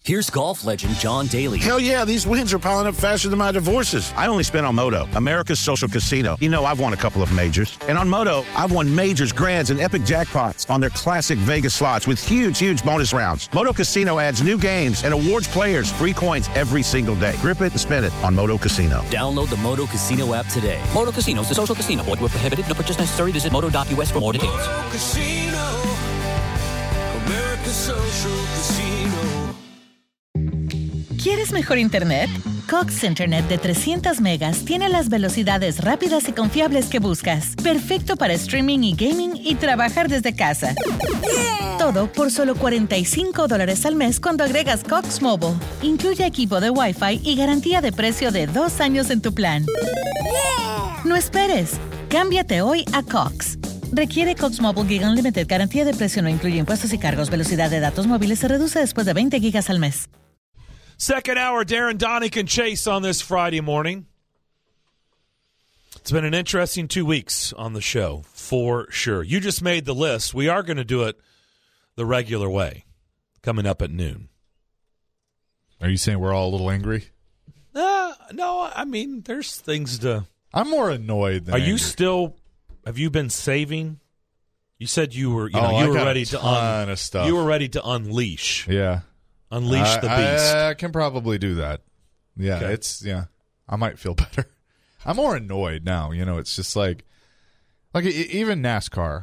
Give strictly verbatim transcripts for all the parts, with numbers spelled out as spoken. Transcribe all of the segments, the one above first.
Here's golf legend John Daly. Hell yeah, these wins are piling up faster than my divorces. I only spent on Moto, America's social casino. You know, I've won a couple of majors. And on Moto, I've won majors, grands, and epic jackpots on their classic Vegas slots with huge, huge bonus rounds. Moto Casino adds new games and awards players free coins every single day. Grip it and spin it on Moto Casino. Download the Moto Casino app today. Moto Casino is a social casino. Void where prohibited. No purchase necessary. Visit moto dot u s for more details. Moto Casino, America's social casino. ¿Quieres mejor internet? Cox Internet de trescientas megas tiene las velocidades rápidas y confiables que buscas. Perfecto para streaming y gaming y trabajar desde casa. Yeah. Todo por solo cuarenta y cinco dólares al mes cuando agregas Cox Mobile. Incluye equipo de Wi-Fi y garantía de precio de dos años en tu plan. Yeah. No esperes. Cámbiate hoy a Cox. Requiere Cox Mobile Gig Unlimited. Garantía de precio no incluye impuestos y cargos. Velocidad de datos móviles se reduce después de veinte gigas al mes. Second hour, Darren Donick and Chase on this Friday morning. It's been an interesting two weeks on the show, for sure. You just made the list. We are going to do it the regular way, coming up at noon. Are you saying we're all a little angry? Uh, no, I mean, there's things to... I'm more annoyed than Are angry. you still... Have you been saving? You said you were, you know, oh, you I were got ready a to ton un- of stuff. You were ready to unleash. Yeah. Unleash I, the beast. I, I can probably do that. Yeah, okay. it's yeah. I might feel better. I'm more annoyed now. You know, it's just like, like even NASCAR.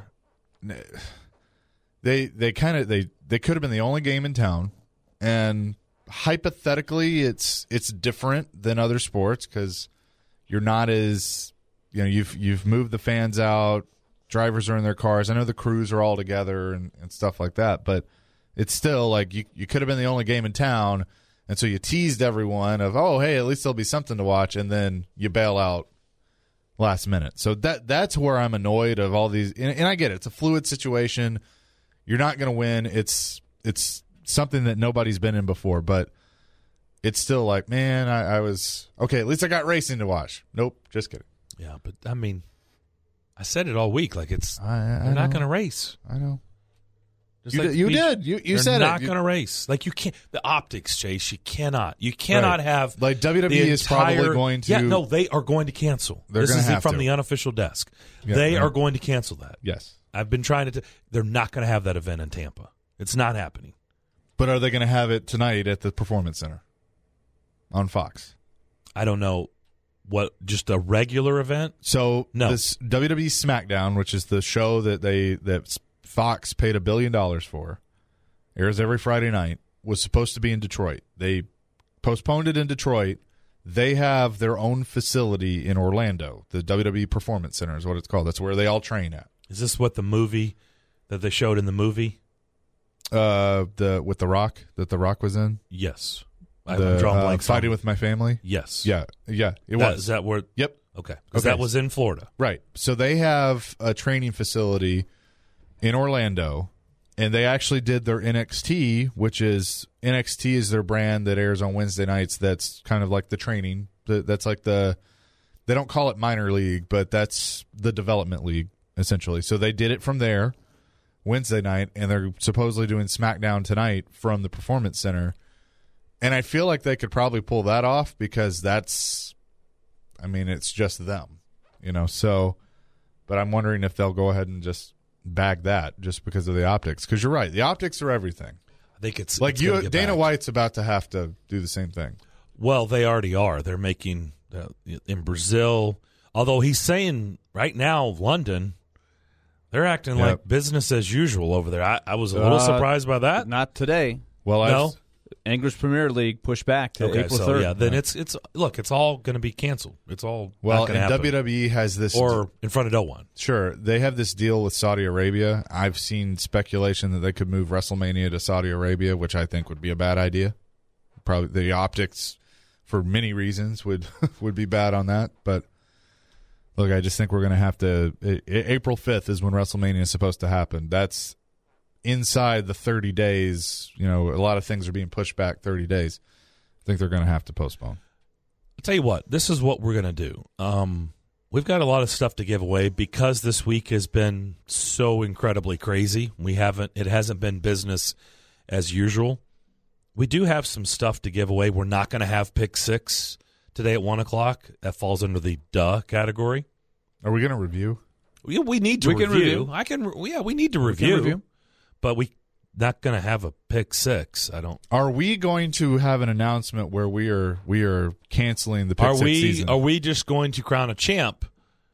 They they kind of they they could have been the only game in town, and hypothetically, it's it's different than other sports because you're not as you know you've you've moved the fans out, drivers are in their cars. I know the crews are all together and, and stuff like that, but. It's still like you, you could have been the only game in town, and so you teased everyone of, oh, hey, at least there'll be something to watch, and then you bail out last minute. So that that's where I'm annoyed of all these. And, and I get it. It's a fluid situation. You're not going to win. It's it's something that nobody's been in before, but it's still like, man, I, I was – okay, at least I got racing to watch. Nope, just kidding. Yeah, but, I mean, I said it all week. Like, it's I, I they're not know. going to race. I know. Just You, like did, you we- did. You, you they're said not it. You- going to race. Like you can't. The optics, Chase. You cannot. You cannot Right. have Like W W E the is probably entire- going to- Yeah, no, they are going to cancel. They're this gonna is have from to. the unofficial desk. Yeah, they yeah. are going to cancel that. Yes. I've been trying to. T- they're not going to have that event in Tampa. It's not happening. But are they going to have it tonight at the Performance Center on Fox? I don't know what. Just a regular event. So No. this W W E SmackDown, which is the show that they that Fox paid a billion dollars for, airs every Friday night, was supposed to be in Detroit. They postponed it in Detroit. They have their own facility in Orlando. The W W E Performance Center is what it's called. That's where they all train at. Is this what the movie that they showed in the movie? Uh, the with the Rock that the Rock was in. Yes. I- The, I'm drawing uh, blanks. Fighting on- with My Family. Yes. Yeah, yeah, it That- was. Is that where? Yep. Okay. Because Okay. that was in Florida. Right. So they have a training facility in Orlando, and they actually did their N X T, which is N X T is their brand that airs on Wednesday nights. That's kind of like the training. The- That's like the they don't call it minor league, but that's the development league essentially. So they did it from there Wednesday night, and they're supposedly doing SmackDown tonight from the Performance Center. And I feel like they could probably pull that off because that's, I mean, it's just them, you know. So, but I'm wondering if they'll go ahead and just bag that just because of the optics. Because you're right, the optics are everything. I think it's Like it's you, gonna get Dana back. White's about to have to do the same thing. Well, they already are. They're making uh, in Brazil. Although he's saying right now, London, they're acting Yep. like business as usual over there. I, I was a little Uh, surprised by that. Not today. Well, No? I've, English Premier League pushed back to Okay, April so third. yeah, then it's it's look, it's all going to be canceled. It's all well, not going and to happen. W W E has this or in front of no one. Sure, they have this deal with Saudi Arabia. I've seen speculation that they could move WrestleMania to Saudi Arabia, which I think would be a bad idea. Probably the optics, for many reasons, would would be bad on that. But look, I just think we're going to have to. I- April fifth is when WrestleMania is supposed to happen. That's inside the thirty days. You know, a lot of things are being pushed back thirty days. I think they're going to have to postpone. I'll tell you what, this is what we're going to do. Um, we've got a lot of stuff to give away because this week has been so incredibly crazy. We haven't, it hasn't been business as usual. we do have some stuff to give away. We're not going to have pick six today at one o'clock. That falls under the duh category. Are we going to review? We, we need to We review. can review. I can. Yeah, we need to We review, can review. but we not going to have a pick six. I don't. Are we going to have an announcement where we are we are canceling the pick Are six we? season? Are we just going to crown a champ?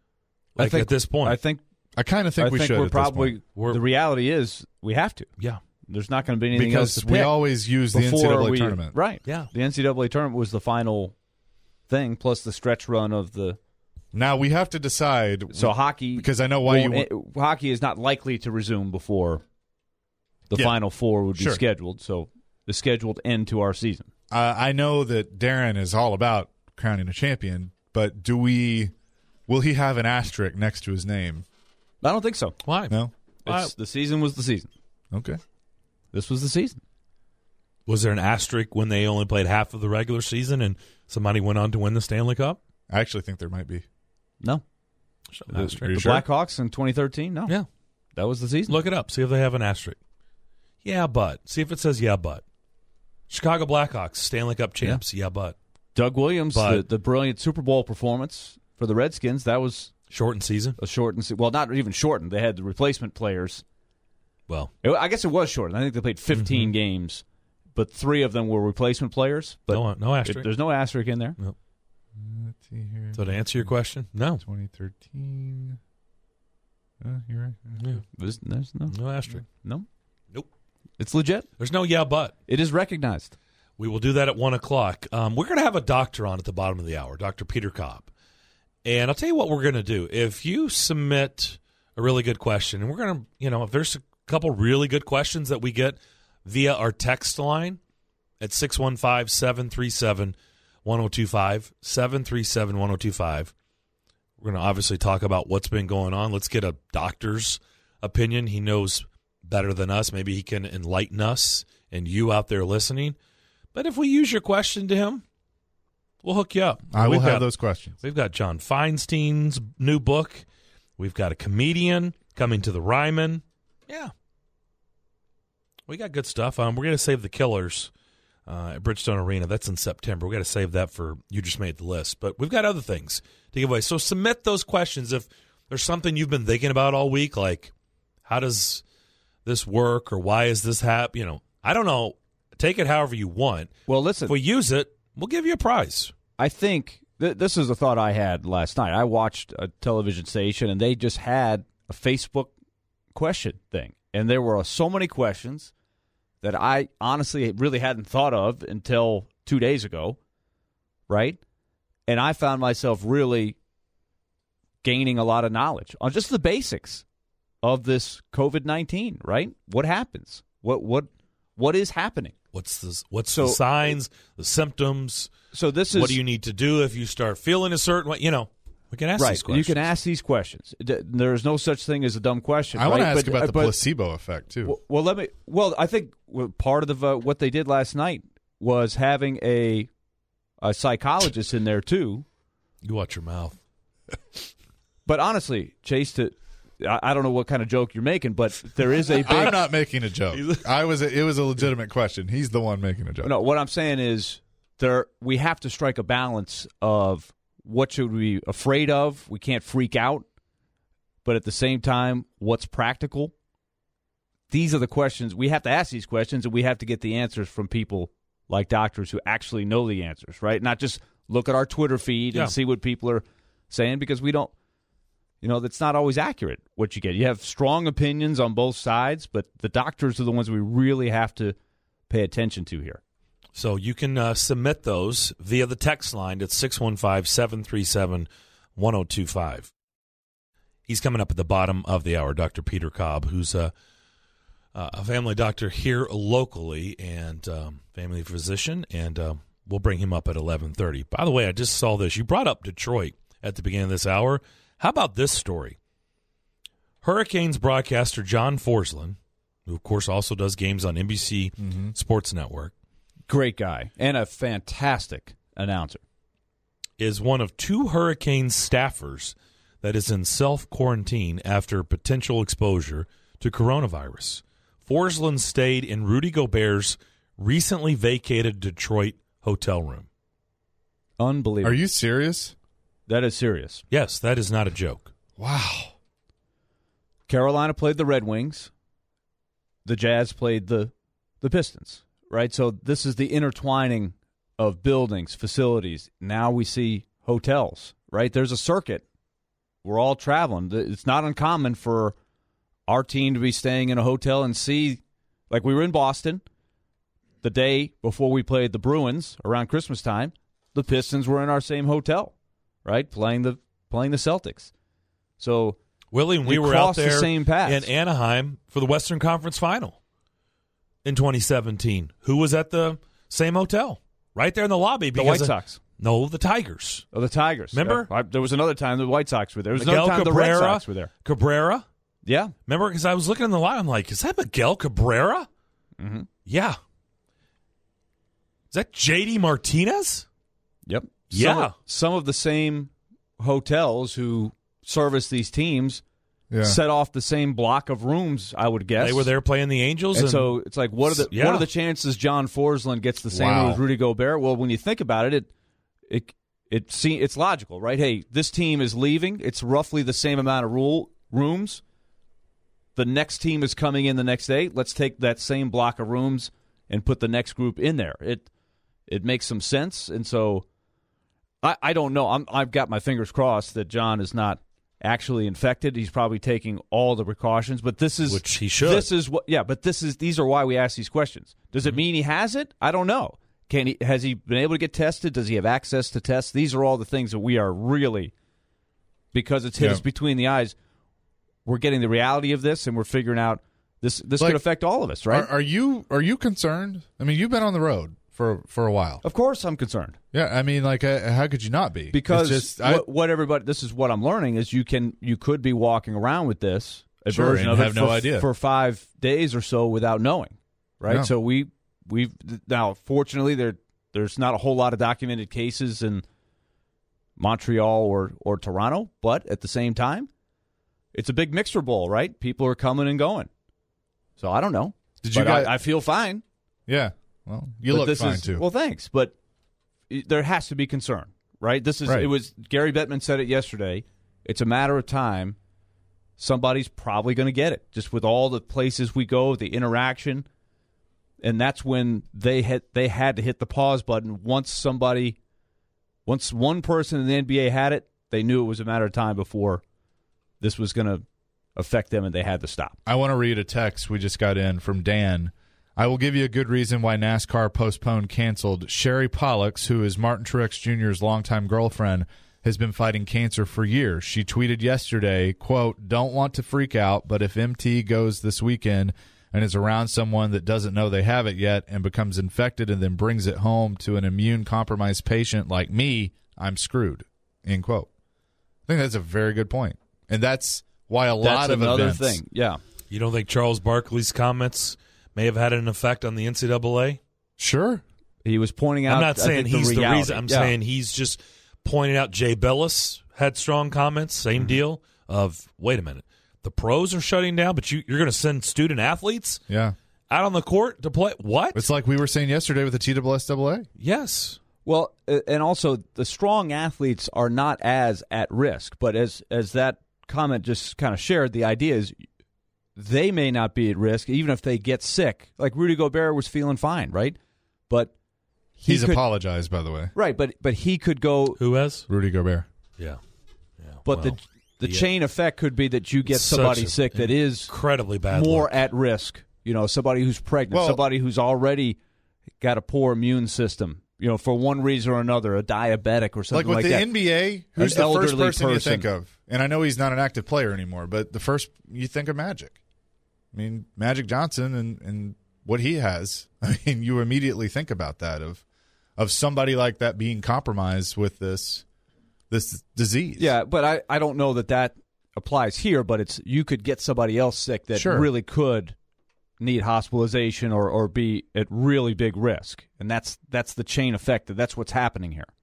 I Like think, at this point, I think I kind of think I we think should. we're at this probably. point. We're- the reality is we have to. yeah, There's not going to be anything else because to we pick always use the N C before double A we- tournament. Right. yeah. The N C double A tournament was the final thing, plus the stretch run of the. Now we have to decide. So hockey, because I know why you. won't- Want, it- hockey is not likely to resume before the Yeah. final four would be Sure. scheduled. So the scheduled end to our season. uh, I know that Darren is all about crowning a champion, but do we? Will he have an asterisk next to his name? I don't think so. Why? No. It's, the season was the season. Okay. This was the season. Was there an asterisk when they only played half of the regular season and somebody went on to win the Stanley Cup? I actually think there might be. No. An The, asterisk. Are you the sure? Blackhawks in twenty thirteen? No. Yeah. That was the season. Look it up. See if they have an asterisk. Yeah, but. See if it says yeah, but. Chicago Blackhawks, Stanley Cup champs. Yeah, but. Doug Williams, But- the, the brilliant Super Bowl performance for the Redskins, that was Shortened season. a shortened se- well, not even shortened. They had the replacement players. Well, It- I guess it was shortened. I think they played fifteen Mm-hmm. games, but three of them were replacement players. But no, no it- asterisk. there's no asterisk in there. Let's see here. So to answer your question, no. twenty thirteen. Uh, you're right. Yeah. There's, there's no, No asterisk. no. Nope. It's legit. There's no yeah, but. It is recognized. We will do that at one o'clock. Um, we're going to have a doctor on at the bottom of the hour, Doctor Peter Cobb. And I'll tell you what we're going to do. If you submit a really good question, and we're going to, you know, if there's a couple really good questions that we get via our text line at six one five, seven three seven, one oh two five, seven three seven, one oh two five, we're going to obviously talk about what's been going on. Let's get a doctor's opinion. He knows better than us. Maybe he can enlighten us and you out there listening. But if we use your question to him, we'll hook you up. I will We've have got- those questions. We've got John Feinstein's new book. We've got a comedian coming to the Ryman. Yeah. We got good stuff. Um, we're going to save the Killers uh, at Bridgestone Arena. That's in September. We've got to save that for You Just Made the List. But we've got other things to give away. So submit those questions. If there's something you've been thinking about all week, like how does this work or why is this happen? You know, I don't know. Take it however you want. Well, listen. If we use it, we'll give you a prize. I think th- this is a thought I had last night. I watched a television station, and they just had a Facebook question thing. And there were so many questions that I honestly really hadn't thought of until two days ago, right? And I found myself really gaining a lot of knowledge on just the basics of this COVID nineteen, right? What happens? What what what is happening? What's the what's So- the signs, the symptoms? So this is What do you need to do if you start feeling a certain way? You know, we can ask right. these questions. You can ask these questions. D- There's no such thing as a dumb question. I want to right? ask But- about the but- placebo effect too. Well, well, let me. Well, I think well, part of the vo- what they did last night was having a a psychologist in there too. You watch your mouth. But honestly, Chase, to I, I don't know what kind of joke you're making, but there is a big. I'm not making a joke. I was. A, it was a legitimate question. He's the one making a joke. No, what I'm saying is there we have to strike a balance of what should we be afraid of. We can't freak out, but at the same time, what's practical? These are the questions we have to ask these questions, and we have to get the answers from people like doctors who actually know the answers, right? Not just look at our Twitter feed Yeah. and see what people are saying, because we don't, you know, that's not always accurate what you get. You have strong opinions on both sides, but the doctors are the ones we really have to pay attention to here. So you can uh, submit those via the text line at six one five, seven three seven, one oh two five. He's coming up at the bottom of the hour, Doctor Peter Cobb, who's a, a family doctor here locally and um, family physician, and uh, we'll bring him up at eleven thirty. By the way, I just saw this. You brought up Detroit at the beginning of this hour. How about this story? Hurricanes broadcaster John Forsland, who, of course, also does games on N B C Mm-hmm. Sports Network, Great guy and a fantastic announcer. is one of two Hurricanes staffers that is in self-quarantine after potential exposure to coronavirus. Forsland stayed in Rudy Gobert's recently vacated Detroit hotel room. Unbelievable. Are you serious? That is serious. Yes, that is not a joke. Wow. Carolina played the Red Wings. The Jazz played the the Pistons, right? So this is the intertwining of buildings, facilities. Now we see hotels, right? There's a circuit. We're all traveling. It's not uncommon for our team to be staying in a hotel and see, like we were in Boston the day before we played the Bruins around Christmas time. The Pistons were in our same hotel, right? Playing the playing the Celtics. So Willie, we you were out cross the there same paths. in Anaheim for the Western Conference Final in twenty seventeen. Who was at the same hotel? Right there in the lobby. The because White of- Sox. No, the Tigers. Oh, the Tigers. Remember? Yeah. I, there was another time the White Sox were there. There was Miguel another time Cabrera, the Red Sox were there. Cabrera. Yeah. Remember? Because I was looking in the line. I'm like, is that Miguel Cabrera? Mm-hmm. Yeah. Is that J D Martinez? Yep. Yeah. Some of, some of the same hotels who service these teams Yeah. set off the same block of rooms, I would guess. They were there playing the Angels. And, And, so it's like, what are the Yeah. what are the chances John Forsland gets the same Wow. room as Rudy Gobert? Well, when you think about it, it it it see, it's logical, right? Hey, this team is leaving. It's roughly the same amount of rule, rooms. The next team is coming in the next day. Let's take that same block of rooms and put the next group in there. It it makes some sense, and so I, I don't know. I'm, I've got my fingers crossed that John is not actually infected. He's probably taking all the precautions, but this is Which he should. This is what, yeah. But this is these are why we ask these questions. Does it mean he has it? I don't know. Can he? Has he been able to get tested? Does he have access to tests? These are all the things that we are really, because it's hit Yeah. us between the eyes. We're getting the reality of this, and we're figuring out this. This Like, could affect all of us, right? Are, are you are you concerned? I mean, you've been on the road for for a while. of course, I'm concerned. Yeah, I mean, like, uh, how could you not be? Because It's just, I, what, what everybody, this is what I'm learning is you can you could be walking around with this a Sure, version and of it have no for, idea. for five days or so without knowing, right? Yeah. So we we've now fortunately there there's not a whole lot of documented cases in Montreal or or Toronto, but at the same time, it's a big mixer bowl, right? People are coming and going, so I don't know. Did you But I- guys- I, feel fine. yeah. Well, you But look this fine is, too. Well, thanks, but it- there has to be concern, right? This is Right. it was Gary Bettman said it yesterday. It's a matter of time. Somebody's probably going to get it, just with all the places we go, the interaction, and that's when they had they had to hit the pause button. Once somebody, once one person in the N B A had it, they knew it was a matter of time before this was going to affect them, and they had to stop. I want to read a text we just got in from Dan. I will give you a good reason why NASCAR postponed canceled. Sherry Pollux, who is Martin Truex Junior's longtime girlfriend, has been fighting cancer for years. She tweeted yesterday, quote, "Don't want to freak out, but if M T goes this weekend and is around someone that doesn't know they have it yet and becomes infected and then brings it home to an immune-compromised patient like me, I'm screwed," end quote. I think that's a very good point. And that's why a lot That's of another events, thing. Yeah. you don't think Charles Barkley's comments may have had an effect on the N C double A? Sure. He was pointing out. I'm not I saying think, he's the, reality. reason. I'm Yeah. saying he's just pointing out Jay Billis had strong comments. Same deal of, wait a minute, the pros are shutting down, but you, you're going to send student athletes Yeah. out on the court to play? What? It's like we were saying yesterday with the T S S A A. Yes. Well, uh, and also the strong athletes are not as at risk, but as as that comment just kind of shared, the idea is they may not be at risk even if they get sick. Like Rudy Gobert was feeling fine, right? But he He's could, apologized, by the way. right, but but he could go. Who has? Rudy Gobert. Yeah. Yeah. But well, the the yeah. chain effect could be that you get Such somebody a- sick that is incredibly bad. more luck. at risk. You know, somebody who's pregnant, Well- somebody who's already got a poor immune system. You know, for one reason or another, a diabetic or Like something with like the that. N B A, who's An the first elderly person, you person. think of? And I know he's not an active player anymore, but the first you think of Magic. I mean, Magic Johnson and, and what he has. I mean, you immediately think about that of of somebody like that being compromised with this this disease. Yeah, but I, I don't know that that applies here, but it's you could get somebody else sick that Sure. really could need hospitalization or, or be at really big risk. And that's that's the chain effect. That's what's happening here.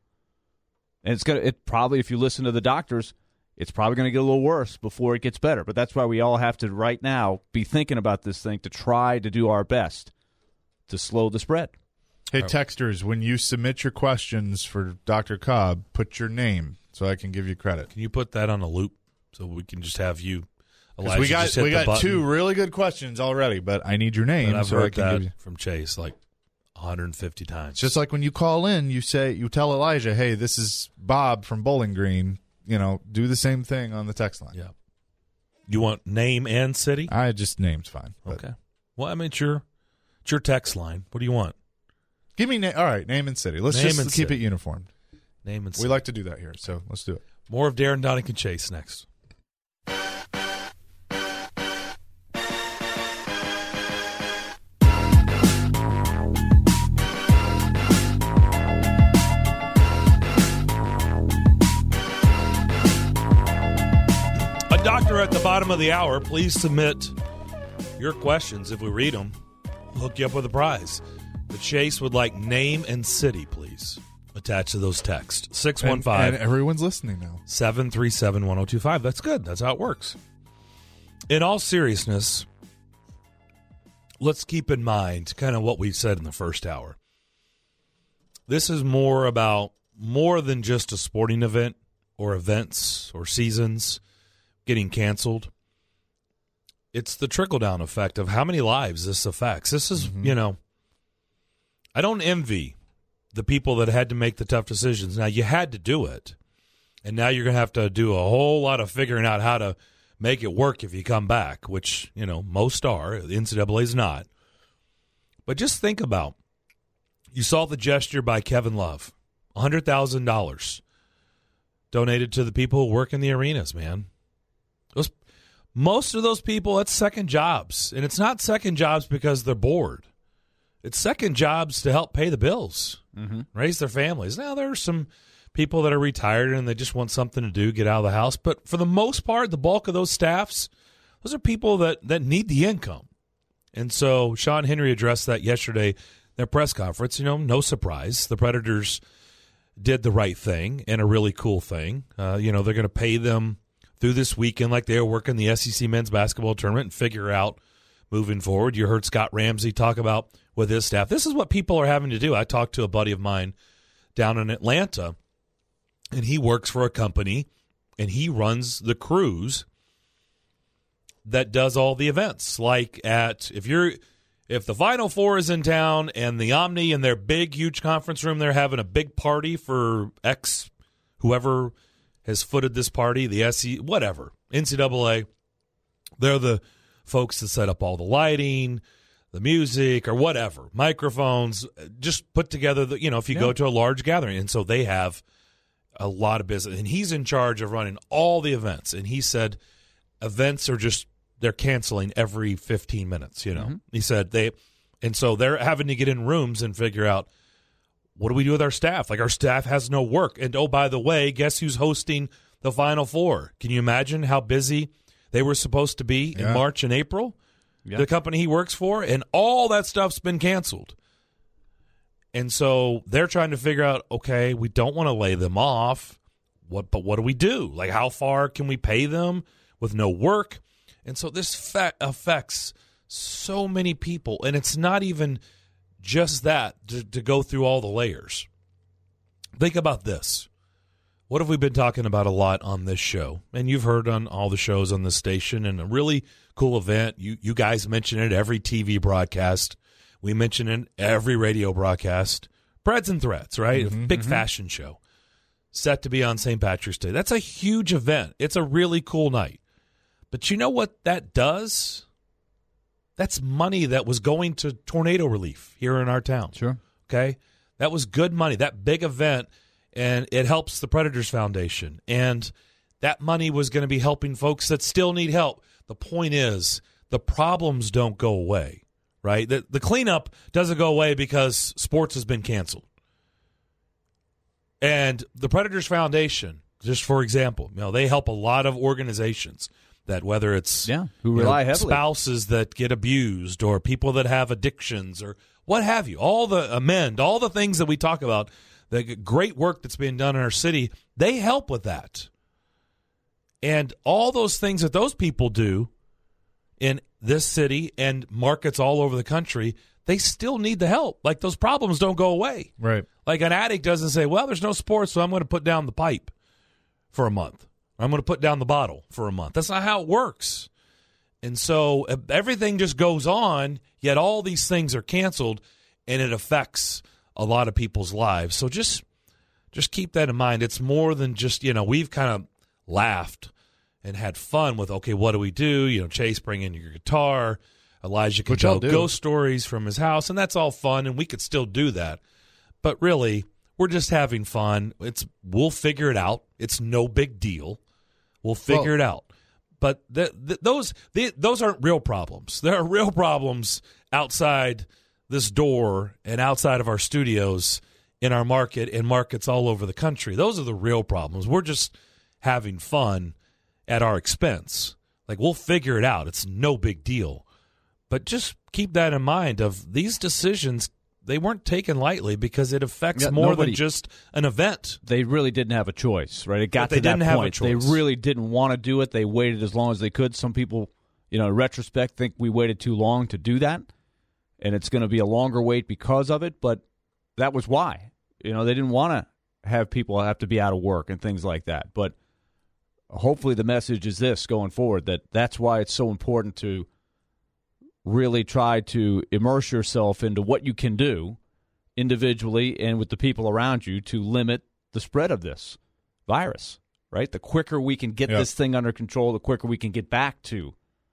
And it's gonna it probably, if you listen to the doctors, it's probably going to get a little worse before it gets better. But that's why we all have to right now be thinking about this thing to try to do our best to slow the spread. Hey, texters, when you submit your questions for Doctor Cobb, put your name so I can give you credit. Can you put that on a loop so we can just have you, 'Cause Elijah, we got just hit we the got button? two really good questions already, but I need your name And I've so I heard can that give you. from Chase like one hundred fifty times. It's just like when you call in, you say you tell Elijah, "Hey, this is Bob from Bowling Green." You know, do the same thing on the text line. Yeah. You want name and city? I just name's fine. but- Okay. Well, I mean, it's your, it's your text line. What do you want? Give me na- all right, name and city. Let's Name just and keep city. it uniform. Name and We city. like to do that here, so let's do it. More of Darren Donington Chase next. A doctor at the bottom of the hour. Please submit your questions. If we read them, we'll hook you up with a prize. But Chase would like name and city, please, attached to those texts. six one And, five and everyone's listening now. seven three seven, one oh two five. That's good. That's how it works. In all seriousness, let's keep in mind kind of what we said in the first hour. This is more about more than just a sporting event or events or seasons getting canceled. It's the trickle-down effect of how many lives this affects. This is, mm-hmm. you know, I don't envy the people that had to make the tough decisions. Now, you had to do it, and now you're going to have to do a whole lot of figuring out how to make it work if you come back, which, you know, most are. The N C double A is not. But just think about, you saw the gesture by Kevin Love, one hundred thousand dollars donated to the people who work in the arenas, man. Those, most of those people, that's second jobs. And it's not second jobs because they're bored. It's second jobs to help pay the bills, mm-hmm. raise their families. Now, there are some people that are retired and they just want something to do, get out of the house. But for the most part, the bulk of those staffs, those are people that, that need the income. And so Sean Henry addressed that yesterday in their press conference. You know, no surprise. The Predators did the right thing and a really cool thing. Uh, you know, they're going to pay them through this weekend like they were working the S E C men's basketball tournament and figure out moving forward. You heard Scott Ramsey talk about with his staff. This is what people are having to do. I talked to a buddy of mine down in Atlanta, and he works for a company, and he runs the crews that does all the events. Like at if you're if the Final Four is in town and the Omni in their big, huge conference room, they're having a big party for X, whoever has footed this party, the S E C, whatever, N C double A. They're the folks that set up all the lighting, the music, or whatever, microphones, just put together, the, you know, if you yeah. go to a large gathering. And so they have a lot of business. And he's in charge of running all the events. And he said events are just, they're canceling every fifteen minutes, you know. Mm-hmm. He said they, and so they're having to get in rooms and figure out, what do we do with our staff? Like, our staff has no work. And, oh, by the way, guess who's hosting the Final Four? Can you imagine how busy they were supposed to be yeah. in March and April? Yeah. The company he works for, and all that stuff's been canceled. And so they're trying to figure out, okay, we don't want to lay them off, what, but what do we do? Like, how far can we pay them with no work? And so this fa- affects so many people, and it's not even just that to, to go through all the layers. Think about this. What have we been talking about a lot on this show? And you've heard on all the shows on this station, and a really cool event. You you guys mention it every T V broadcast. We mention it every radio broadcast. Breads and Threads, right? Mm-hmm, a big mm-hmm. fashion show set to be on Saint Patrick's Day. That's a huge event. It's a really cool night. But you know what that does? That's money that was going to tornado relief here in our town. Sure. Okay? That was good money, that big event, and it helps the Predators Foundation. And that money was going to be helping folks that still need help. The point is, the problems don't go away, right? The, the cleanup doesn't go away because sports has been canceled. And the Predators Foundation, just for example, you know, they help a lot of organizations that, whether it's yeah, who rely you know, heavily. spouses that get abused or people that have addictions or what have you, all the amend, all the things that we talk about, the great work that's being done in our city, they help with that. And all those things that those people do in this city and markets all over the country, they still need the help. Like, those problems don't go away. Right. Like, an addict doesn't say, well, there's no sports, so I'm going to put down the pipe for a month. Or I'm going to put down the bottle for a month. That's not how it works. And so everything just goes on, yet all these things are canceled, and it affects a lot of people's lives. So just just keep that in mind. It's more than just, you know, we've kind of laughed and had fun with, okay, what do we do? You know, Chase, bring in your guitar. Elijah can tell ghost stories from his house, and that's all fun, and we could still do that. But really, we're just having fun. It's We'll figure it out. It's no big deal. We'll figure well, it out. But the, the, those the, those aren't real problems. There are real problems outside this door and outside of our studios in our market and markets all over the country. Those are the real problems. We're just having fun at our expense. Like, we'll figure it out. It's no big deal. But just keep that in mind of these decisions. They weren't taken lightly because it affects yeah, more nobody, than just an event. They really didn't have a choice, right? It got but to they that didn't point. Have a choice. They really didn't want to do it. They waited as long as they could. Some people, you know, in retrospect, think we waited too long to do that, and it's going to be a longer wait because of it. But that was why. You know, they didn't want to have people have to be out of work and things like that. But hopefully the message is this going forward, that that's why it's so important to really try to immerse yourself into what you can do individually and with the people around you to limit the spread of this virus, right? The quicker we can get yep. this thing under control, the quicker we can get back to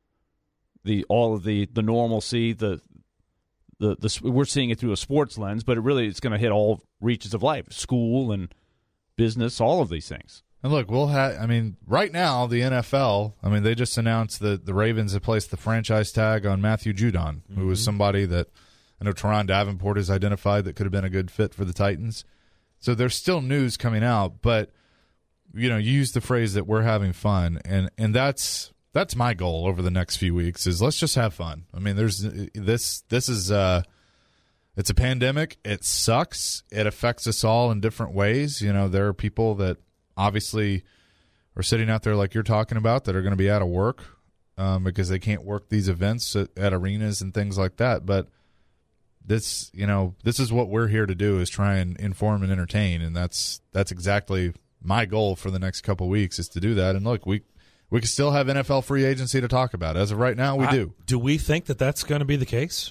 the all of the, the normalcy. The, the the we're seeing it through a sports lens, but it really it's going to hit all reaches of life, school and business, all of these things. And look, we'll have, I mean, right now, the N F L, I mean, they just announced that the Ravens have placed the franchise tag on Matthew Judon, mm-hmm. who was somebody that I know Teron Davenport has identified that could have been a good fit for the Titans. So there's still news coming out, but, you know, you use the phrase that we're having fun, and, and that's that's my goal over the next few weeks is let's just have fun. I mean, there's this, this is, uh, it's a pandemic. It sucks. It affects us all in different ways. You know, there are people that obviously are sitting out there like you're talking about that are going to be out of work um, because they can't work these events at, at arenas and things like that. But this, you know, this is what we're here to do is try and inform and entertain. And that's, that's exactly my goal for the next couple of weeks is to do that. And look, we, we can still have N F L free agency to talk about. As of right now, we I, do. Do we think that that's going to be the case?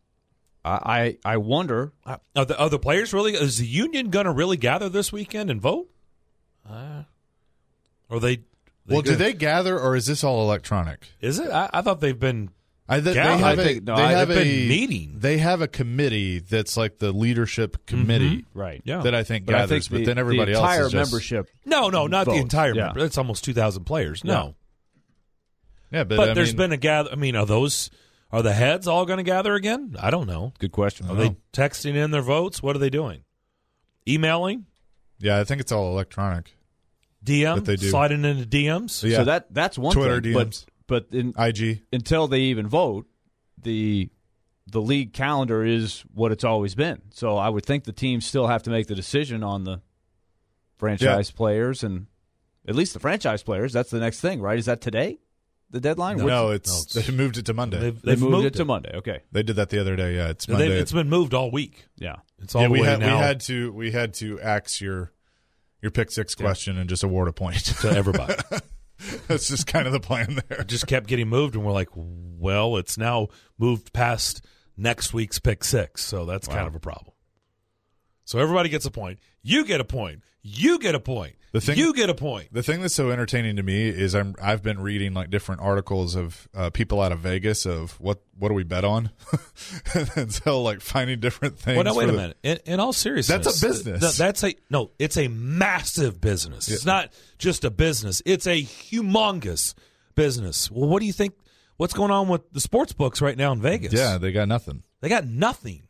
I, I wonder. Uh, are, the, are the players really, is the union going to really gather this weekend and vote? Uh, or they, they well, gonna, do they gather, or is this all electronic? Is it? I, I thought they've been. I th- they gathered. have I a, think, no, they I, have they've a been meeting. They have a committee that's like the leadership committee, mm-hmm. right? Yeah, that I think but gathers. I think but the, then everybody the entire else is just, membership. No, no, not votes. the entire. Yeah. member. It's almost two thousand players. No. Yeah, yeah but, but I there's mean, been a gather. I mean, are those are the heads all going to gather again? I don't know. Good question. Are they texting in their votes? What are they doing? Emailing? Yeah, I think it's all electronic. D M? That they do. Sliding into D Ms? Yeah. So that that's one Twitter thing. D Ms. But, but in, I G. until they even vote, the the league calendar is what it's always been. So I would think the teams still have to make the decision on the franchise yeah. players, and at least the franchise players. That's the next thing, right? Is that today, the deadline? No, What's, no it's, no, it's they moved it to Monday. They've, they they've moved, moved it to Monday. Okay, they did that the other day. Yeah, it's Monday. It's been moved all week. Yeah, it's all yeah, the we way had, now. We had to we had to axe your your pick six question yeah. and just award a point to everybody. That's just kind of the plan there. It just kept getting moved, and we're like, well, it's now moved past next week's pick six, so that's wow. kind of a problem. So everybody gets a point. You get a point. You get a point. The thing, you get a point. The thing that's so entertaining to me is I'm I've been reading like different articles of uh, people out of Vegas of what what do we bet on, and so like finding different things. Well, no, wait a the, minute. In, in all seriousness, that's a business. Th- that's a no. It's a massive business. Yeah. It's not just a business. It's a humongous business. Well, what do you think? What's going on with the sports books right now in Vegas? Yeah, they got nothing. They got nothing.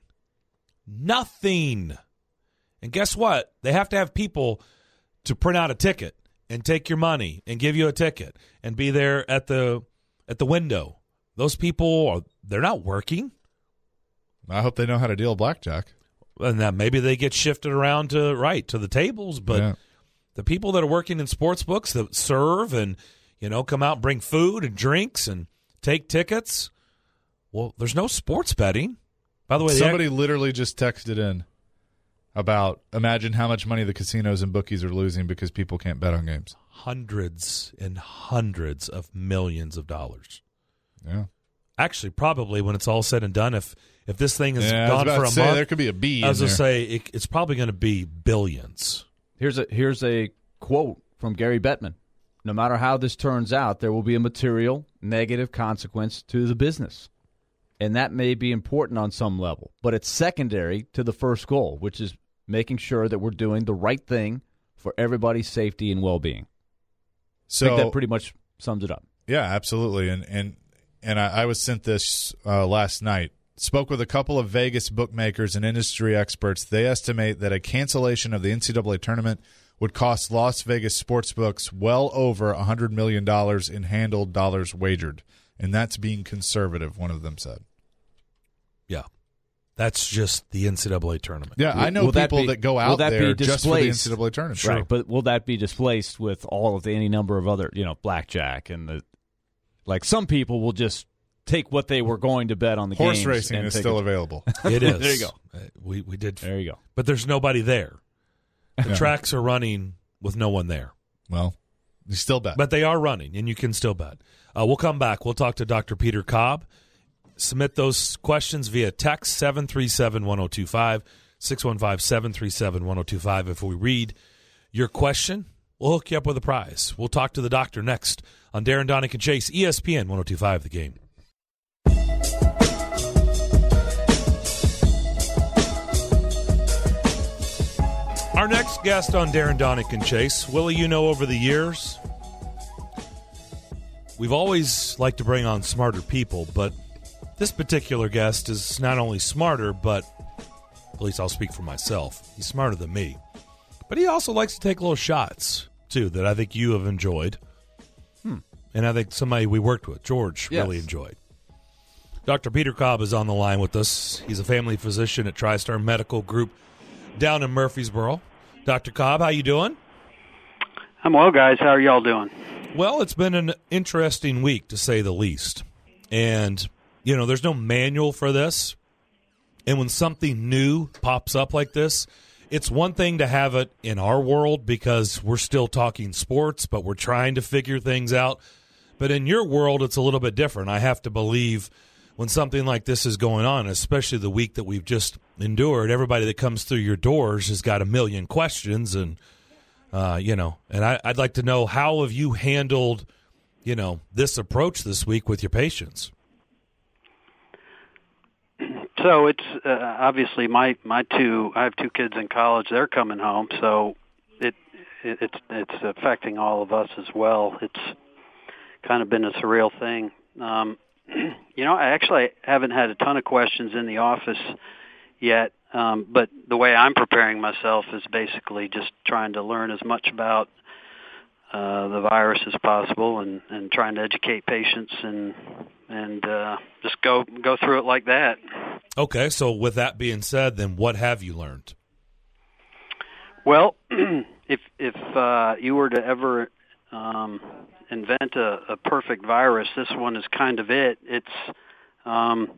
Nothing. And guess what? They have to have people to print out a ticket and take your money and give you a ticket and be there at the at the window. Those people are they're not working. I hope they know how to deal blackjack. And that maybe they get shifted around to right to the tables, but yeah. the people that are working in sports books that serve and you know come out and bring food and drinks and take tickets, well, there's no sports betting. By the way, somebody the, literally just texted in about imagine how much money the casinos and bookies are losing because people can't bet on games. Hundreds and hundreds of millions of dollars. Yeah. Actually, probably when it's all said and done, if if this thing is yeah, gone I was about for a to say, month, there could be a B. I was in going to there. say it, it's probably going to be billions. Here's a here's a quote from Gary Bettman. No matter how this turns out, there will be a material negative consequence to the business. And that may be important on some level, but it's secondary to the first goal, which is making sure that we're doing the right thing for everybody's safety and well-being. So I think that pretty much sums it up. Yeah, absolutely. And and and I, I was sent this uh, last night. Spoke with a couple of Vegas bookmakers and industry experts. They estimate that a cancellation of the N C double A tournament would cost Las Vegas sportsbooks well over one hundred million dollars in handled dollars wagered. And that's being conservative, one of them said. Yeah. That's just the N C double A tournament. Yeah, I know Will that people be- that go will out that there be just for the N displaced? C double A tournament. Right, but will that be displaced with all of the any number of other, you know, blackjack and the like? Some people will just take what they were going to bet on the Horse games racing and is take still it. available. It is. There you go. Uh, We we did. There you go. But there's nobody there. The Yeah. tracks are running with no one there. Well, you still bet. But they are running, and you can still bet. Uh, we'll come back. We'll talk to Doctor Peter Cobb. Submit those questions via text, seven three seven, one oh two five, six one five, seven three seven, one oh two five. If we read your question, we'll hook you up with a prize. We'll talk to the doctor next on Darren, Donick, and Chase, E S P N one oh two five, The Game. Our next guest on Darren, Donick, and Chase, Willie, you know, over the years, we've always liked to bring on smarter people, but this particular guest is not only smarter, but at least I'll speak for myself. He's smarter than me. But he also likes to take little shots, too, that I think you have enjoyed. Hmm. And I think somebody we worked with, George, Yes. really enjoyed. Doctor Peter Cobb is on the line with us. He's a family physician at TriStar Medical Group down in Murfreesboro. Doctor Cobb, how you doing? I'm well, guys. How are y'all doing? Well, it's been an interesting week, to say the least. And, you know, there's no manual for this. And when something new pops up like this, it's one thing to have it in our world because we're still talking sports, but we're trying to figure things out. But in your world, it's a little bit different. I have to believe when something like this is going on, especially the week that we've just endured, everybody that comes through your doors has got a million questions. And, uh, you know, and I, I'd like to know, how have you handled, you know, this approach this week with your patients? So it's uh, obviously my my two. I have two kids in college. They're coming home, so it, it it's it's affecting all of us as well. It's kind of been a surreal thing. Um, you know, I actually haven't had a ton of questions in the office yet, um, but the way I'm preparing myself is basically just trying to learn as much about uh, the virus as possible, and, and trying to educate patients and and uh, just go go through it like that. Okay, so with that being said, then what have you learned? Well, if if uh, you were to ever um, invent a, a perfect virus, this one is kind of it. It's um,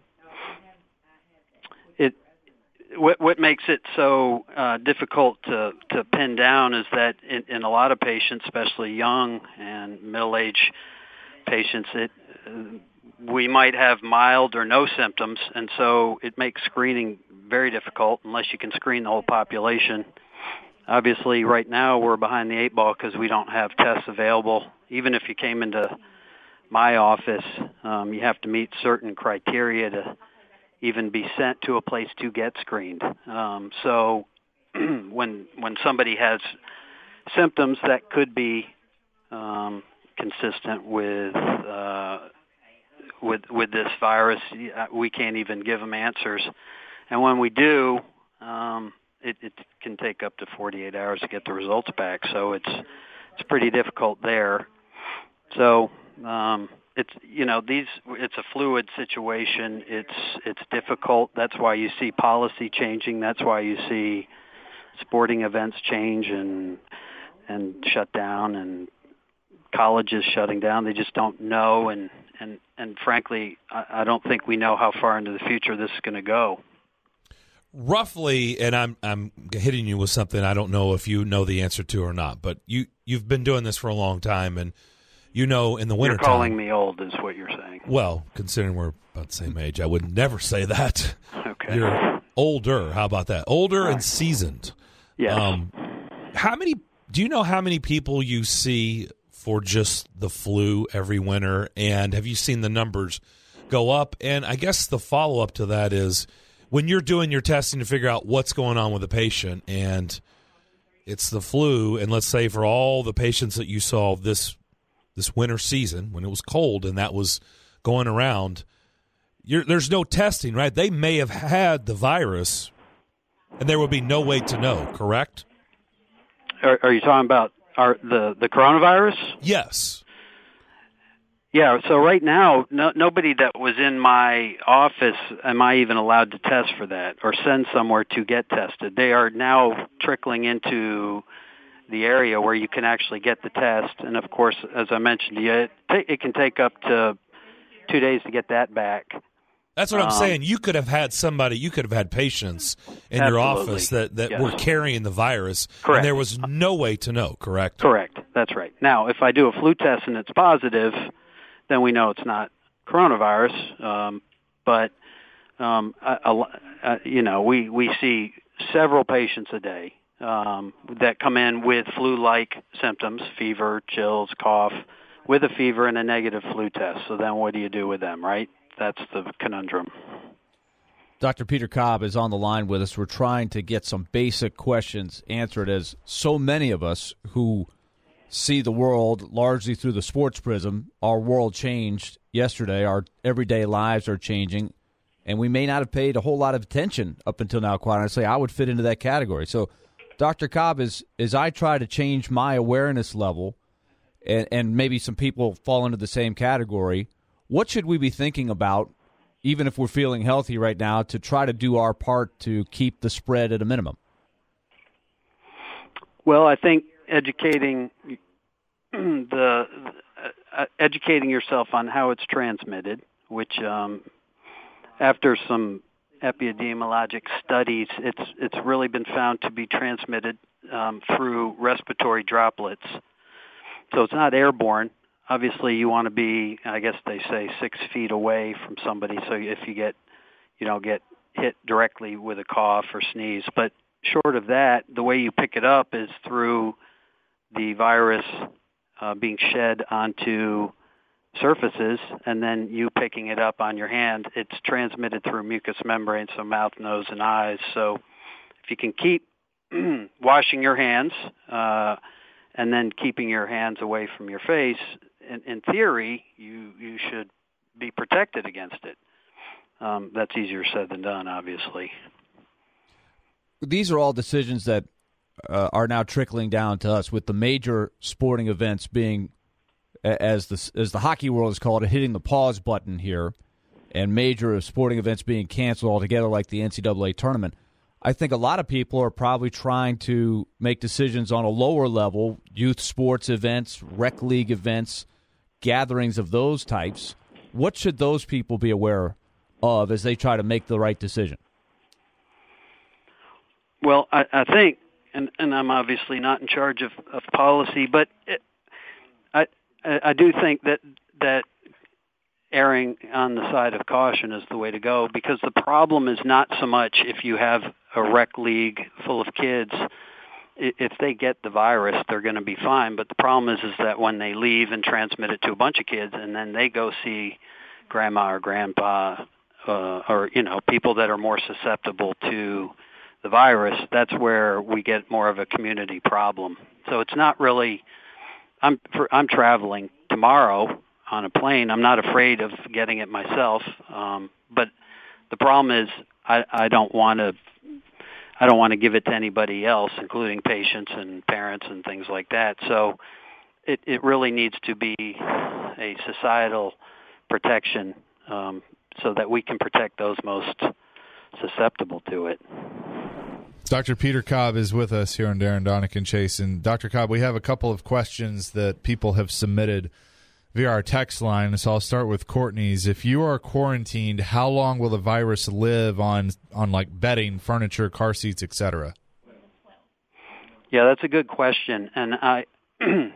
it. What what makes it so uh, difficult to, to pin down is that in, in a lot of patients, especially young and middle-aged patients, it uh, we might have mild or no symptoms, and so it makes screening very difficult unless you can screen the whole population. Obviously, right now we're behind the eight ball because we don't have tests available. Even if you came into my office, um, you have to meet certain criteria to even be sent to a place to get screened. Um, so when when somebody has symptoms that could be um, consistent with uh, with with this virus, we can't even give them answers. And when we do, um, it, it can take up to forty-eight hours to get the results back. So it's it's pretty difficult there. So um, it's you know these it's a fluid situation. It's it's difficult. That's why you see policy changing. That's why you see sporting events change and and shut down, and colleges shutting down. They just don't know, and and and frankly, I, I don't think we know how far into the future this is going to go. roughly, and I'm I'm hitting you with something I don't know if you know the answer to or not, but you, you've been doing this for a long time, and you know in the winter You're calling me old is what you're saying. Well, considering we're about the same age, I would never say that. Okay. You're older. How about that? Older right. and seasoned. Yes. Um, how many, do you know how many people you see for just the flu every winter, and have you seen the numbers go up? And I guess the follow-up to that is, when you're doing your testing to figure out what's going on with the patient and it's the flu, and let's say for all the patients that you saw this this winter season when it was cold and that was going around, you're, there's no testing, right? They may have had the virus and there would be no way to know, correct? Are, are you talking about our, the, the coronavirus? Yes. Yeah, so right now, no, nobody that was in my office am I even allowed to test for that or send somewhere to get tested. They are now trickling into the area where you can actually get the test. And, of course, as I mentioned to you, it, it can take up to two days to get that back. That's what I'm um, saying. You could have had somebody, you could have had patients in absolutely. your office that, that yes. were carrying the virus, Correct. and there was no way to know, correct? Correct. That's right. Now, if I do a flu test and it's positive, then we know it's not coronavirus. Um, but, um, a, a, a, you know, we, we see several patients a day um, that come in with flu-like symptoms, fever, chills, cough, with a fever and a negative flu test. So then what do you do with them, right? That's the conundrum. Doctor Peter Cobb is on the line with us. We're trying to get some basic questions answered, as so many of us who see the world largely through the sports prism. Our world changed yesterday. Our everyday lives are changing, and we may not have paid a whole lot of attention up until now, quite honestly. I would fit into that category. So, Doctor Cobb, as, as I try to change my awareness level, and, and maybe some people fall into the same category, what should we be thinking about, even if we're feeling healthy right now, to try to do our part to keep the spread at a minimum? Well, I think educating the uh, educating yourself on how it's transmitted, which um, after some epidemiologic studies, it's it's really been found to be transmitted um, through respiratory droplets. So it's not airborne. Obviously, you want to be, I guess they say, six feet away from somebody, so if you get, you know, get hit directly with a cough or sneeze. But short of that, the way you pick it up is through the virus uh, being shed onto surfaces, and then you picking it up on your hand. It's transmitted through mucous membrane, so mouth, nose, and eyes. So if you can keep washing your hands uh, and then keeping your hands away from your face, in, in theory, you, you should be protected against it. Um, that's easier said than done, obviously. These are all decisions that uh, are now trickling down to us, with the major sporting events being, as the as the hockey world has called it, hitting the pause button here, and major sporting events being canceled altogether, like the N C double A tournament. I think a lot of people are probably trying to make decisions on a lower level, youth sports events, rec league events, gatherings of those types. What should those people be aware of as they try to make the right decision? Well, I, I think, and, and I'm obviously not in charge of, of policy, but it, I I do think that that erring on the side of caution is the way to go, because the problem is not so much if you have a rec league full of kids. If they get the virus, they're going to be fine. But the problem is, is that when they leave and transmit it to a bunch of kids, and then they go see grandma or grandpa, uh, or, you know, people that are more susceptible to the virus, that's where we get more of a community problem. So it's not really, I'm, for, I'm traveling tomorrow on a plane. I'm not afraid of getting it myself. Um, but the problem is I, I don't want to, I don't want to give it to anybody else, including patients and parents and things like that. So it, it really needs to be a societal protection um, so that we can protect those most susceptible to it. Doctor Peter Cobb is with us here on Darren, Donick, and Chase. And Doctor Cobb, we have a couple of questions that people have submitted via our text line. So I'll start with Courtney's. If you are quarantined, how long will the virus live on, on like bedding, furniture, car seats, et cetera? Yeah, that's a good question. And I, the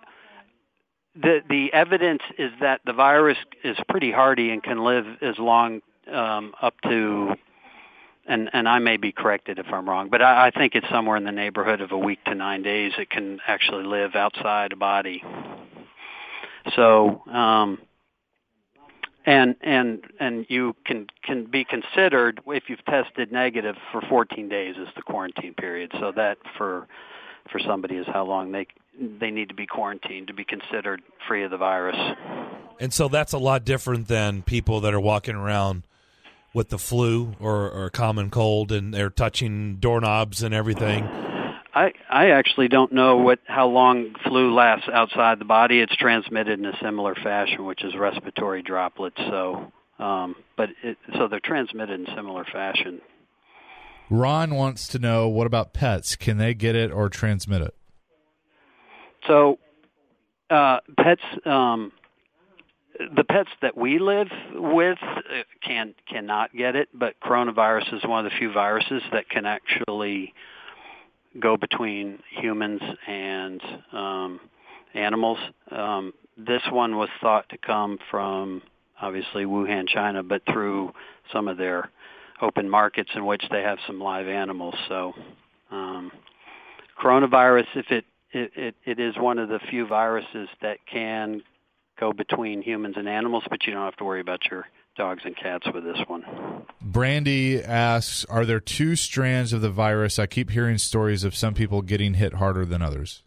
the evidence is that the virus is pretty hardy and can live as long um, up to, and, and I may be corrected if I'm wrong, but I, I think it's somewhere in the neighborhood of a week to nine days it can actually live outside a body. So, um, and and and you can can be considered if you've tested negative for fourteen days is the quarantine period. So that for for somebody is how long they they need to be quarantined to be considered free of the virus. And so that's a lot different than people that are walking around with the flu or, or a common cold and they're touching doorknobs and everything. I, I actually don't know what how long flu lasts outside the body. It's transmitted in a similar fashion, which is respiratory droplets. So, um, but it, so they're transmitted in similar fashion. Ron wants to know, what about pets? Can they get it or transmit it? So, uh, pets, um, the pets that we live with can cannot get it, but coronavirus is one of the few viruses that can actually go between humans and um, animals. Um, this one was thought to come from, obviously, Wuhan, China, but through some of their open markets in which they have some live animals. So um, coronavirus, if it, it, it, it is one of the few viruses that can go between humans and animals, but you don't have to worry about your dogs and cats with this one. Brandy asks, are there two strands of the virus? I keep hearing stories of some people getting hit harder than others.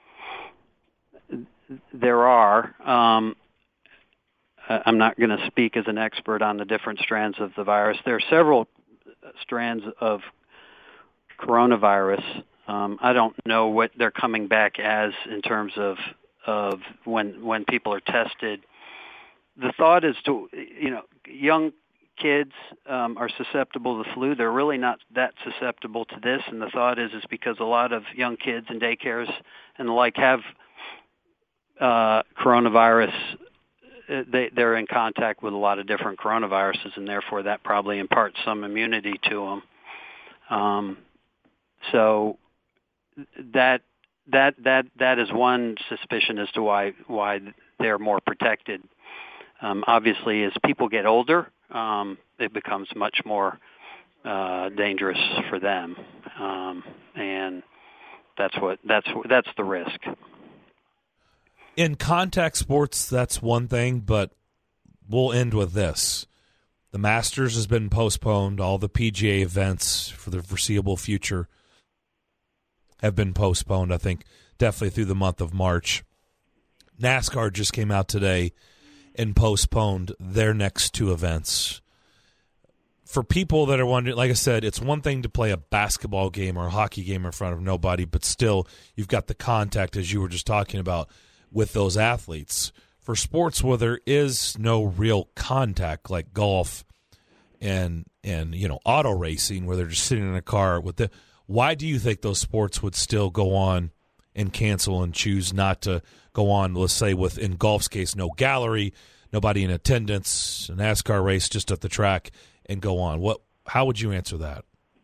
There are. Um, I'm not going to speak as an expert on the different strands of the virus. There are several strands of coronavirus. Um, I don't know what they're coming back as in terms of of when when people are tested. The thought is to, you know, young kids um, are susceptible to flu. They're really not that susceptible to this, and the thought is is because a lot of young kids in daycares and the like have uh, coronavirus. They, they're in contact with a lot of different coronaviruses, and therefore that probably imparts some immunity to them. Um, so that that that that is one suspicion as to why why they're more protected. Um, obviously, as people get older, um, it becomes much more uh, dangerous for them, um, and that's what that's that's the risk. In contact sports, that's one thing, but we'll end with this. The Masters has been postponed. All the P G A events for the foreseeable future have been postponed, I think, definitely through the month of March. NASCAR just came out today and postponed their next two events. For people that are wondering, like I said, it's one thing to play a basketball game or a hockey game in front of nobody, but still you've got the contact, as you were just talking about, with those athletes. For sports where there is no real contact, like golf and and you know auto racing, where they're just sitting in a car with the, why do you think those sports would still go on and cancel and choose not to go on? Let's say with, in golf's case, no gallery, nobody in attendance, a NASCAR race just at the track, and go on. What? How would you answer that?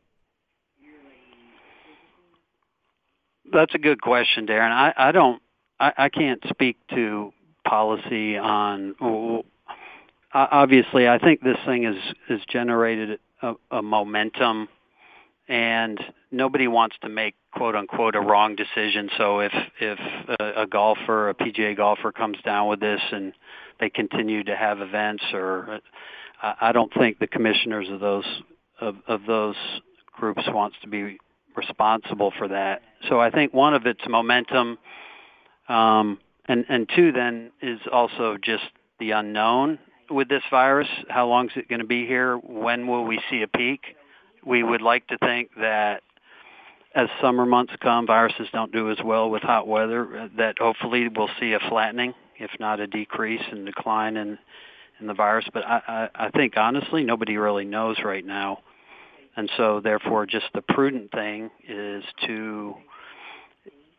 That's a good question, Darren. I, I don't. I, I can't speak to policy on. Well, obviously, I think this thing has has generated a, a momentum, and nobody wants to make quote unquote a wrong decision. So if if a, a golfer, a P G A golfer, comes down with this and they continue to have events, or I don't think the commissioners of those of, of those groups wants to be responsible for that. So I think one of it's momentum. Um, and, and two, then, is also just the unknown with this virus. How long is it going to be here? When will we see a peak? We would like to think that as summer months come, viruses don't do as well with hot weather, that hopefully we'll see a flattening, if not a decrease and decline in, in the virus. But I, I, I think, honestly, nobody really knows right now. And so, therefore, just the prudent thing is to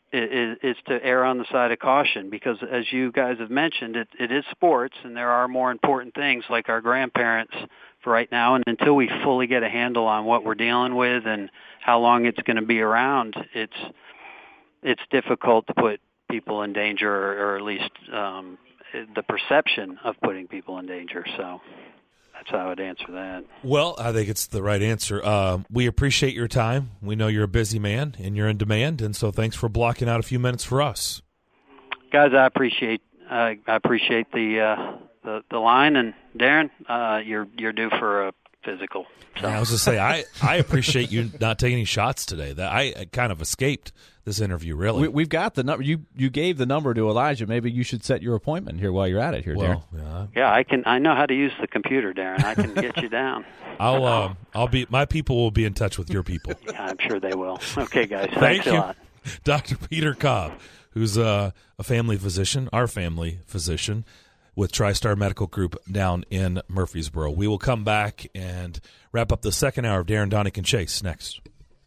is, is to err on the side of caution, because as you guys have mentioned, it, it is sports, and there are more important things like our grandparents for right now. And until we fully get a handle on what we're dealing with and how long it's going to be around, it's it's difficult to put people in danger, or, or at least um, the perception of putting people in danger. So that's how I would answer that. Well, I think it's the right answer. Uh, we appreciate your time. We know you're a busy man and you're in demand, and so thanks for blocking out a few minutes for us. Guys, I appreciate uh, I appreciate the, uh, the the line, and Darren, uh, you're you're due for a physical. So. I was to say I, I appreciate you not taking any shots today. That I, I kind of escaped this interview. Really, we, we've got the number. You you gave the number to Elijah. Maybe you should set your appointment here while you're at it. Here, well, Darren. Yeah, yeah, I can. I know how to use the computer, Darren. I can get you down. I'll uh, I'll be my people will be in touch with your people. Yeah, I'm sure they will. Okay, guys. Thank Thanks you, a lot. Doctor Peter Cobb, who's uh, a family physician, our family physician, with TriStar Medical Group down in Murfreesboro. We will come back and wrap up the second hour of Darren, Donick, and Chase next.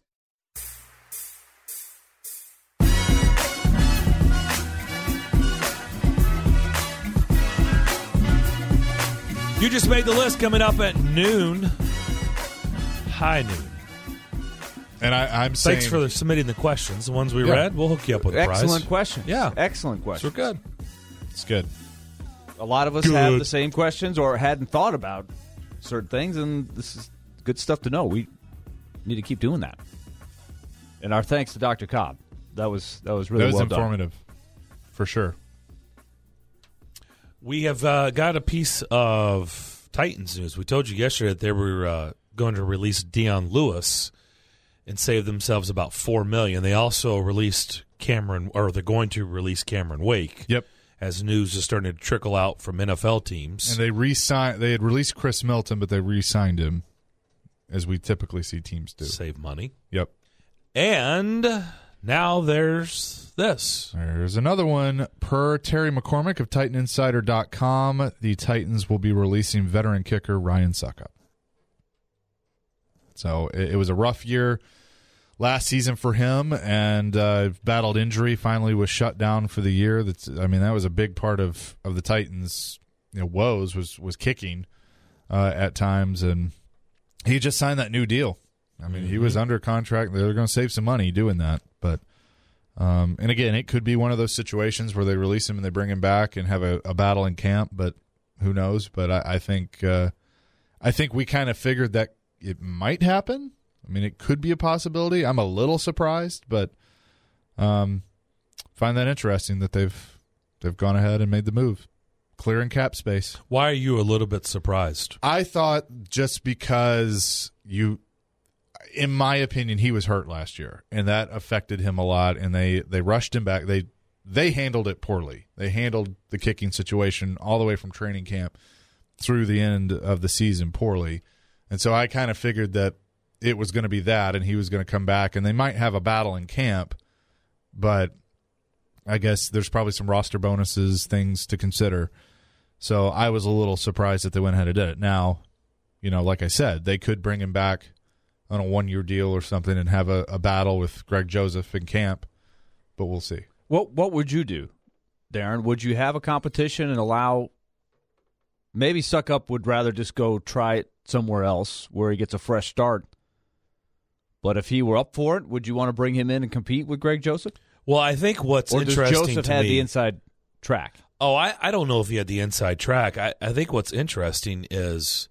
You just made the list. Coming up at noon, high noon. And I, I'm saying, thanks for submitting the questions. The ones we yeah. read, we'll hook you up with a prize. Excellent questions. Yeah, excellent questions. So we're good. It's good. A lot of us Good. have the same questions or hadn't thought about certain things, and this is good stuff to know. We need to keep doing that. And our thanks to Doctor Cobb. That was that was really that was well informative, done. for sure. We have uh, got a piece of Titans news. We told you yesterday that they were uh, going to release Dion Lewis and save themselves about four million dollars. They also released Cameron, or they're going to release Cameron Wake. Yep. As news is starting to trickle out from N F L teams. And they re-signed. They had released Chris Milton, but they re-signed him, as we typically see teams do. Save money. Yep. And now there's this. There's another one. Per Terry McCormick of Titan Insider dot com, the Titans will be releasing veteran kicker Ryan Suckup. So it, it was a rough year last season for him, and uh, battled injury. Finally, was shut down for the year. That's, I mean, that was a big part of, of the Titans' you know, woes was was kicking uh, at times, and he just signed that new deal. I mean, mm-hmm. he was under contract. They're going to save some money doing that, but um, and again, it could be one of those situations where they release him and they bring him back and have a, a battle in camp. But who knows? But I, I think uh, I think we kind of figured that it might happen. I mean, it could be a possibility. I'm a little surprised, but um, find that interesting that they've they've gone ahead and made the move, clearing cap space. Why are you a little bit surprised? I thought just because you, in my opinion, he was hurt last year, and that affected him a lot. And they, they rushed him back. They they handled it poorly. They handled the kicking situation all the way from training camp through the end of the season poorly, and so I kind of figured that it was going to be that, and he was going to come back, and they might have a battle in camp, but I guess there's probably some roster bonuses, things to consider. So I was a little surprised that they went ahead and did it. Now, you know, like I said, they could bring him back on a one-year deal or something and have a, a battle with Greg Joseph in camp, but we'll see. What What would you do, Darren? Would you have a competition and allow – maybe Suckup would rather just go try it somewhere else where he gets a fresh start. But if he were up for it, would you want to bring him in and compete with Greg Joseph? Well, I think what's or interesting does Joseph to have me, the inside track? Oh, I, I don't know if he had the inside track. I, I think what's interesting is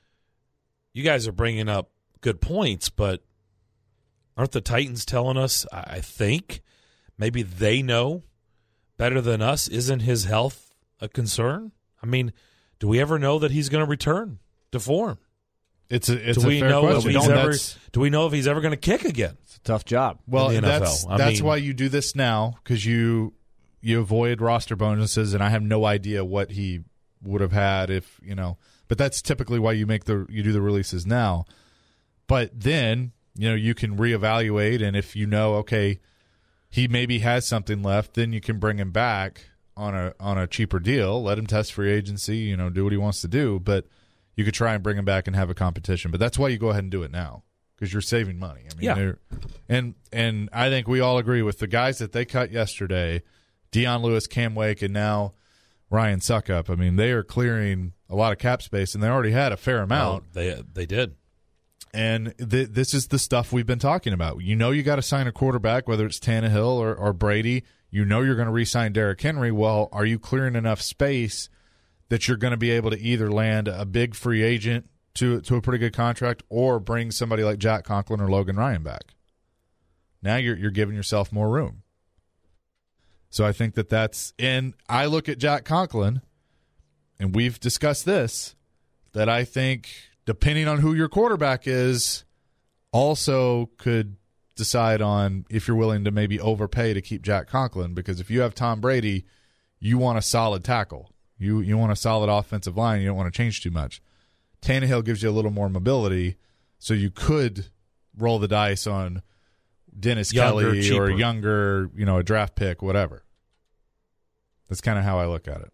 you guys are bringing up good points, but aren't the Titans telling us, I think, maybe they know better than us, isn't his health a concern? I mean, do we ever know that he's going to return to form? It's a it's do a we fair know question. If he's ever, That's, do we know if he's ever going to kick again? It's a tough job. Well, in the N F L. that's I that's mean, why you do this now, because you you avoid roster bonuses, and I have no idea what he would have had if you know. But that's typically why you make the you do the releases now. But then you know you can reevaluate, and if you know okay, he maybe has something left, then you can bring him back on a on a cheaper deal. Let him test free agency, you know, do what he wants to do, but you could try and bring him back and have a competition. But that's why you go ahead and do it now. because you're saving money. I mean, Yeah. they're- and and I think we all agree with the guys that they cut yesterday, Deion Lewis, Cam Wake, and now Ryan Suckup. I mean, they are clearing a lot of cap space, and they already had a fair amount. Oh, they they did. And th- this is the stuff we've been talking about. You know you got to sign a quarterback, whether it's Tannehill or, or Brady. You know you're going to re-sign Derrick Henry. Well, are you clearing enough space that you're going to be able to either land a big free agent to to a pretty good contract or bring somebody like Jack Conklin or Logan Ryan back? Now you're you're giving yourself more room. So I think that that's – and I look at Jack Conklin, and we've discussed this, that I think – depending on who your quarterback is, also could decide on if you're willing to maybe overpay to keep Jack Conklin. Because if you have Tom Brady, you want a solid tackle. You you want a solid offensive line. You don't want to change too much. Tannehill gives you a little more mobility, so you could roll the dice on Dennis Younger, Kelly cheaper. or younger, you know, a draft pick, whatever. That's kind of how I look at it.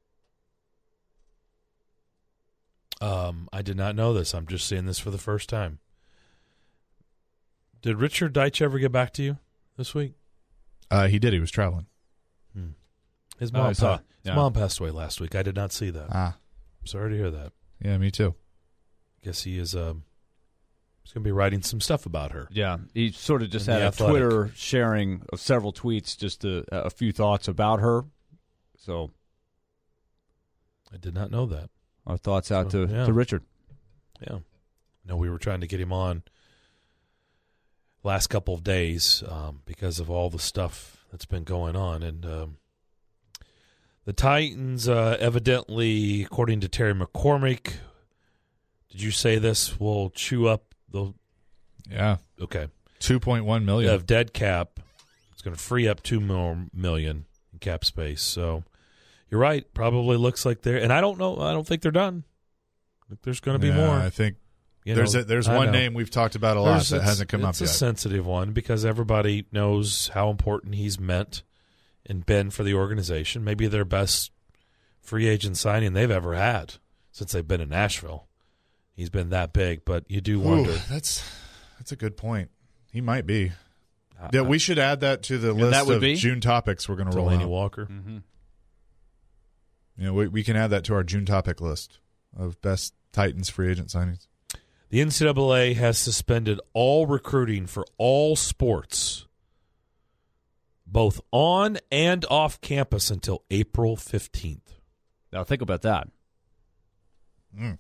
Um, I did not know this. I'm just seeing this for the first time. Did Richard Deitch ever get back to you this week? Uh, he did. He was traveling. Hmm. His Oh, mom, I saw. pa- Yeah. his mom passed away last week. I did not see that. Ah, Sorry to hear that. yeah, me too. Guess he is. Um, he's going to be writing some stuff about her. Yeah, he sort of just In had The a Athletic. Twitter sharing of several tweets, just a, a few thoughts about her. So I did not know that. our thoughts out So, to, yeah. to Richard. Yeah. No, we were trying to get him on last couple of days um, because of all the stuff that's been going on. And um, the Titans, uh, evidently, according to Terry McCormick, did you say this, will chew up the Yeah, – okay. two point one million. Of dead cap. It's going to free up two more million in cap space. So you're right. Probably looks like they're – and I don't know. I don't think they're done. I think there's going to be Yeah, more. I think You there's know, a, there's I one know. name we've talked about a lot There's- that it's- hasn't come up it's yet. a sensitive one because everybody knows how important he's meant and been for the organization. Maybe their best free agent signing they've ever had since they've been in Nashville. He's been that big, but you do wonder. Ooh, that's that's a good point. He might be. I- Yeah, we should add that to the And list that would of be? June topics we're going to roll Delaney out. Walker. Mm-hmm. You know, we, we can add that to our June topic list of best Titans free agent signings. The N C double A has suspended all recruiting for all sports, both on and off campus, until April fifteenth. Now think about that. Mm,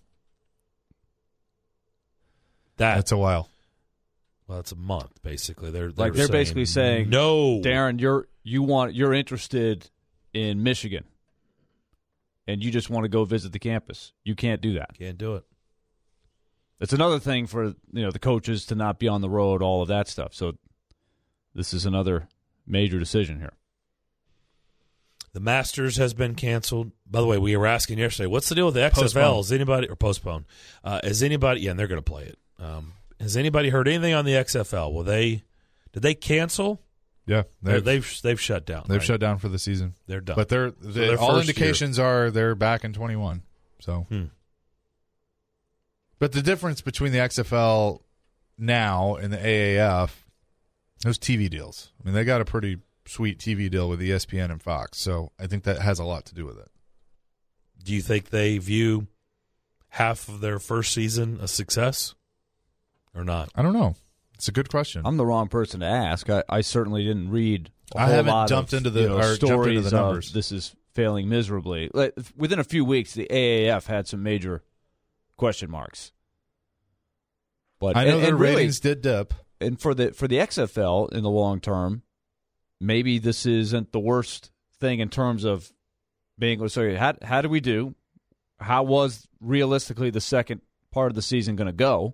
That, that's a while. well, that's a month, basically. They're, Like they're basically saying, no. Darren, you're you want you're interested in Michigan, and you just want to go visit the campus. You can't do that. Can't do it. It's another thing for you know the coaches to not be on the road, all of that stuff. So this is another major decision here. The Masters has been canceled. By the way, we were asking yesterday, what's the deal with the X F L? Postponed. Is anybody or postponed? Uh, is anybody? Yeah, and they're going to play it. Um, has anybody heard anything on the X F L? Will they? Did they cancel? Yeah, They've they've they've, they've shut down. they've right? shut down for the season. They're done. But they're, So they, their all first indications are they're back in twenty-one. So, Hmm. but the difference between the X F L now and the A A F, those T V deals. I mean, they got a pretty sweet T V deal with E S P N and Fox. So I think that has a lot to do with it. Do you think they view half of their first season a success or not? I don't know. It's a good question. I'm the wrong person to ask. I, I certainly didn't read. A I whole haven't lot jumped of, into the- you know, or jumped into stories the of numbers. this is failing miserably. Like, within a few weeks, the A A F had some major question marks. But I know and, their and really- ratings did dip. and for the for the X F L in the long term, maybe this isn't the worst thing in terms of being able to say, how, how do we do? How was realistically the second part of the season going to go?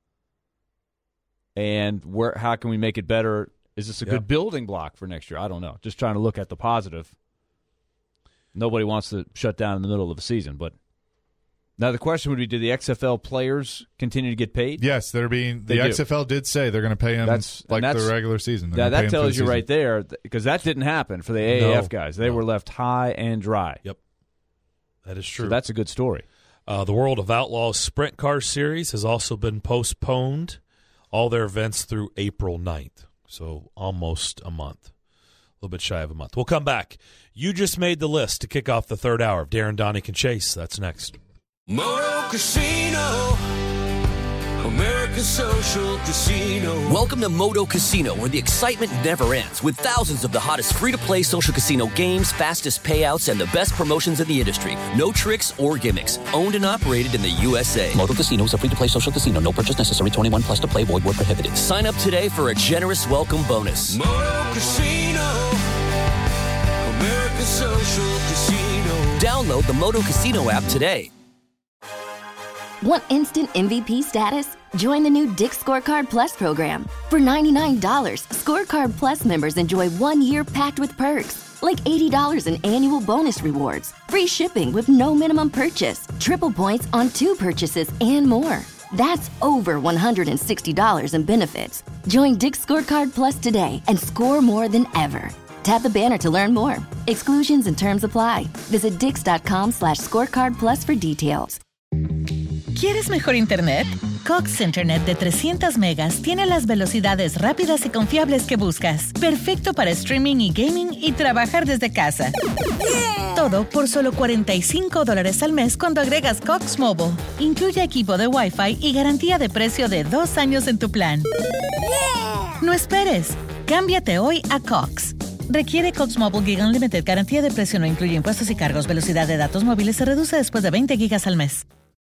And where? How can we make it better? Is this a Yep. good building block for next year? I don't know. Just trying to look at the positive. Nobody wants to shut down in the middle of a season, but now the question would be: do the X F L players continue to get paid? Yes, they're being. They The do. X F L did say they're going to pay him That's- and like that's- the regular season. They're That, gonna pay that him for tells the you season. right there, because that didn't happen for the A A F No, guys. They no. were left high and dry. Yep, that is true. So that's a good story. Uh, the World of Outlaws Sprint Car Series has also been postponed all their events through April ninth, so almost a month. A little bit shy of a month. We'll come back. You just made the list to kick off the third hour of Darren, Donick, and Chase. That's next. Moto Casino, America's social casino. Welcome to Moto Casino, where the excitement never ends, with thousands of the hottest free-to-play social casino games, fastest payouts, and the best promotions in the industry. No tricks or gimmicks. Owned and operated in the U S A. Moto Casino is a free-to-play social casino. No purchase necessary. twenty-one plus to play. Void where prohibited. Sign up today for a generous welcome bonus. Moto Casino, America's social casino. Download the Moto Casino app today. Want instant M V P status? Join the new Dick's Scorecard Plus program. For ninety-nine dollars, Scorecard Plus members enjoy one year packed with perks, like eighty dollars in annual bonus rewards, free shipping with no minimum purchase, triple points on two purchases, and more. That's over one hundred sixty dollars in benefits. Join Dick's Scorecard Plus today and score more than ever. Tap the banner to learn more. Exclusions and terms apply. Visit dix.com slash scorecard plus for details. ¿Quieres mejor internet? Cox Internet de trescientas megas tiene las velocidades rápidas y confiables que buscas. Perfecto para streaming y gaming y trabajar desde casa. Yeah. Todo por solo cuarenta y cinco dólares al mes cuando agregas Cox Mobile. Incluye equipo de Wi-Fi y garantía de precio de dos años en tu plan. Yeah. No esperes. Cámbiate hoy a Cox. Requiere Cox Mobile Gig Unlimited. Garantía de precio no incluye impuestos y cargos. Velocidad de datos móviles se reduce después de veinte gigas al mes.